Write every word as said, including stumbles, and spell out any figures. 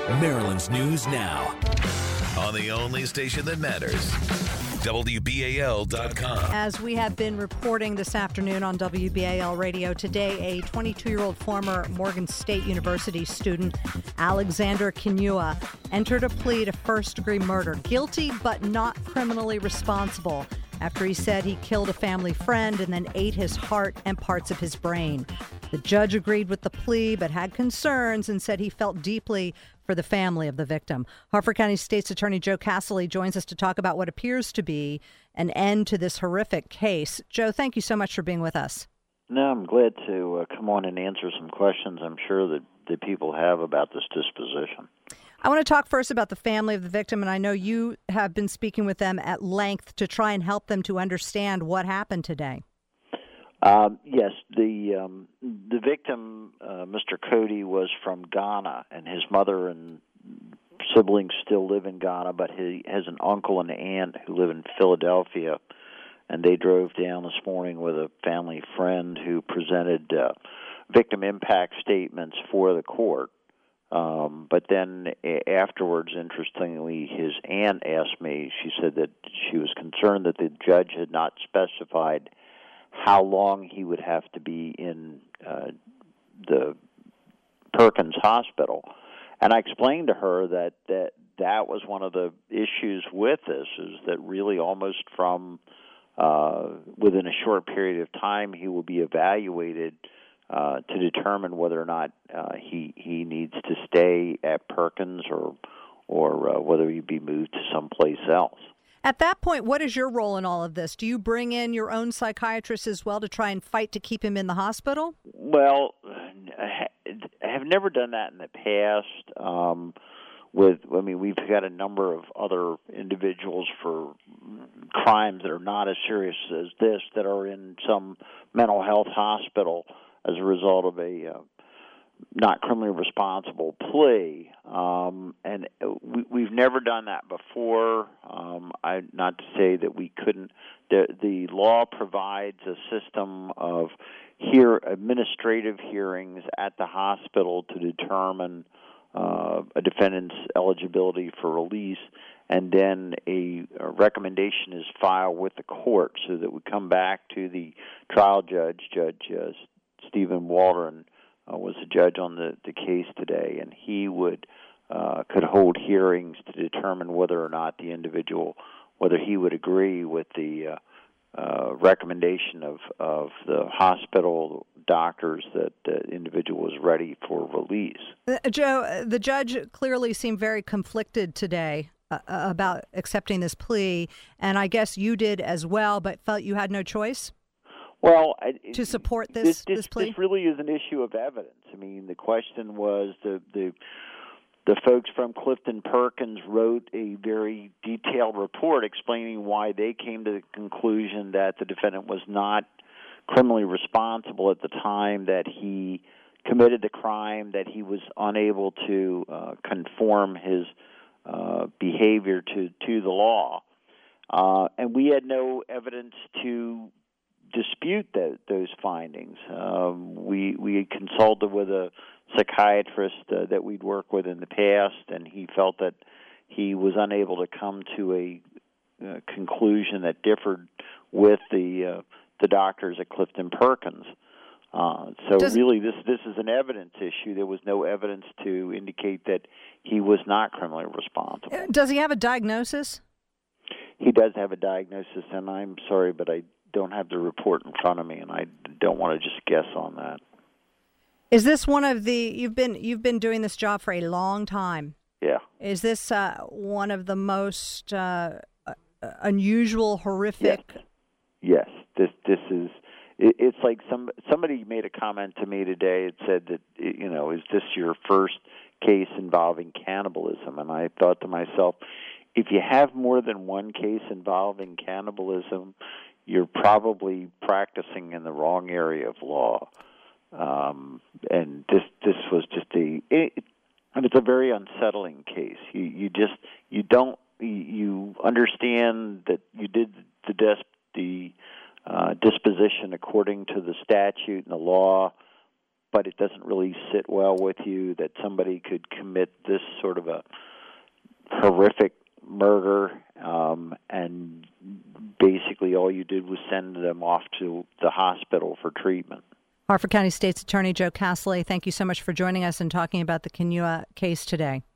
Maryland's News Now on the only station that matters. W B A L dot com. As we have been reporting this afternoon on W B A L Radio, today a twenty-two-year-old former Morgan State University student, Alexander Kinua, entered a plea to first-degree murder, guilty but not criminally responsible, after he said he killed a family friend and then ate his heart and parts of his brain. The judge agreed with the plea but had concerns and said he felt deeply for the family of the victim. Harford County State's Attorney Joe Casselly joins us to talk about what appears to be an end to this horrific case. Joe, thank you so much for being with us. No, I'm glad to uh, come on and answer some questions I'm sure that, that people have about this disposition. I want to talk first about the family of the victim, and I know you have been speaking with them at length to try and help them to understand what happened today. Um, yes, the um, the victim, uh, Mister Cody, was from Ghana, and his mother and siblings still live in Ghana, but he has an uncle and aunt who live in Philadelphia, and they drove down this morning with a family friend who presented uh, victim impact statements for the court. Um, but then afterwards, interestingly, his aunt asked me, she said that she was concerned that the judge had not specified how long he would have to be in uh, the Perkins Hospital. And I explained to her that, that that was one of the issues with this, is that really almost from uh, within a short period of time he will be evaluated uh, to determine whether or not uh, he he needs to stay at Perkins or, or uh, whether he'd be moved to someplace else. At that point, what is your role in all of this? Do you bring in your own psychiatrist as well to try and fight to keep him in the hospital? Well, I have never done that in the past. Um, with, I mean, we've got a number of other individuals for crimes that are not as serious as this that are in some mental health hospital as a result of a uh, not criminally responsible plea, um, and we, we've never done that before. Um, I, not to say that we couldn't. The, the law provides a system of hear administrative hearings at the hospital to determine uh, a defendant's eligibility for release, and then a, a recommendation is filed with the court so that we come back to the trial judge, Judge uh, Stephen Waldron, Uh, was a judge on the, the case today, and he would uh, could hold hearings to determine whether or not the individual, whether he would agree with the uh, uh, recommendation of, of the hospital doctors that the individual was ready for release. Uh, Joe, the judge clearly seemed very conflicted today uh, about accepting this plea, and I guess you did as well, but felt you had no choice? Well, I, to support this this, this, this plea? This really is an issue of evidence. I mean, the question was the the the folks from Clifton Perkins wrote a very detailed report explaining why they came to the conclusion that the defendant was not criminally responsible at the time that he committed the crime, that he was unable to uh, conform his uh, behavior to, to the law. Uh, and we had no evidence to dispute that, those findings. Um, we we consulted with a psychiatrist uh, that we'd worked with in the past, and he felt that he was unable to come to a uh, conclusion that differed with the uh, the doctors at Clifton Perkins. Uh, so Does, really, this this is an evidence issue. There was no evidence to indicate that he was not criminally responsible. Does he have a diagnosis? He does have a diagnosis, and I'm sorry, but I don't have the report in front of me, and I don't want to just guess on that. Is this one of the you've been you've been doing this job for a long time? Yeah. Is this uh, one of the most uh, unusual, horrific? Yes. Yes. This this is. It, it's like some somebody made a comment to me today. It said that, you know, is this your first case involving cannibalism? And I thought to myself, if you have more than one case involving cannibalism, you're probably practicing in the wrong area of law. Um, and this this was just a it, and it's a very unsettling case. You you just you don't you understand that you did the des- the uh, disposition according to the statute and the law, but it doesn't really sit well with you that somebody could commit this sort of a horrific murder, um, and basically all you did was send them off to the hospital for treatment. Harford County State's Attorney Joe Casale, thank you so much for joining us and talking about the Kainua case today.